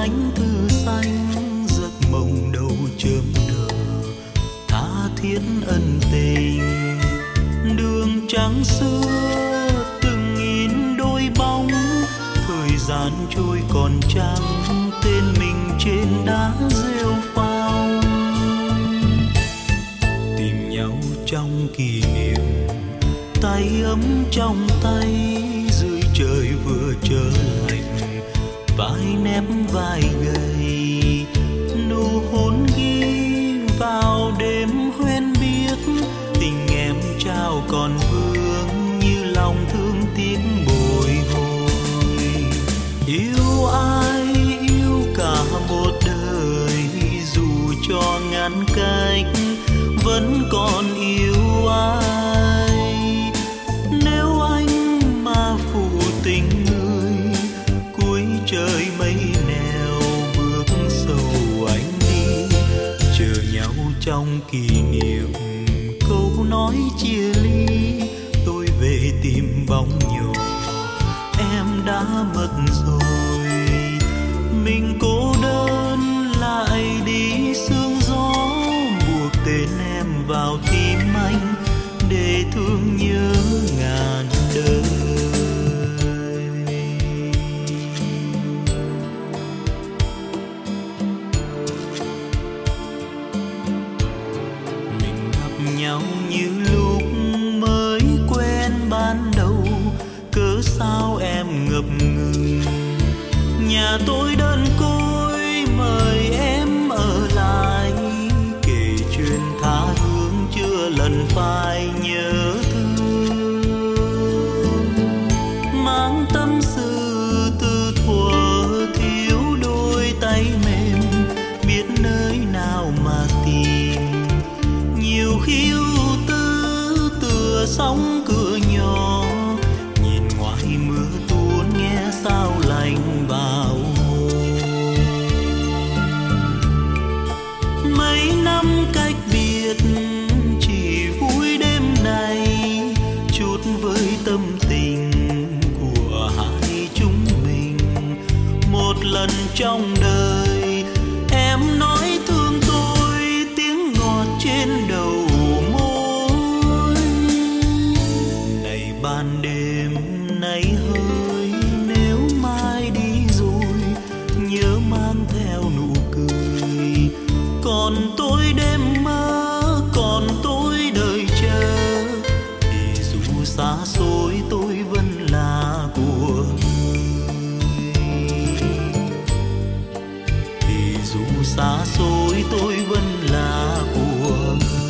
cánh thư xanh, giấc mộng đầu chớm nở, tha thiết ân tình. Đường trắng xưa từng in đôi bóng, thời gian trôi còn trắng tên mình trên đá rêu phong. Tìm nhau trong kỷ niệm, tay ấm trong tay, dưới trời vừa trở lạnh, vai nép vai gầy, nụ hôn ghi vào đêm hoen biết. Tình em trao còn vương như lòng thương tiếc bồi hồi. Yêu ai yêu cả một đời, dù cho ngăn cách vẫn còn yêu ai. Nếu anh mà phụ tình người, cuối trời mây nèo bước sâu anh đi. Chờ nhau trong kỷ niệm, câu nói chia ly, tôi về tìm bóng nhỏ em đã mất rồi. Mình cô đơn lại đi sương gió, buộc tên em vào tim anh để thương nhớ ngàn đời. Mình gặp nhau như lúc mới quen ban đầu, cớ sao em ngập ngừng. Nhà tôi đơn côi mời em ở lại, kể chuyện tha hương chưa lần phai nhớ thương. Mang tâm sự từ thuở thiếu đôi tay mềm, biết nơi nào mà tìm. Nhiều khi ưu tư tựa sóng cửa nhỏ, nhìn ngoài mưa tuôn nghe sao lạnh vào. Mấy năm cách biệt chỉ vui đêm này, chút với tâm tình của hai chúng mình. Một lần trong đời em nói thương tôi, tiếng ngọt trên đầu môi. Này ban đêm nay hơi, nếu mai đi rồi nhớ mang theo nụ cười. Còn tôi đêm mơ, còn tôi đợi chờ, thì dù xa xôi tôi vẫn là của người. Thì dù xa xôi tôi vẫn là của người.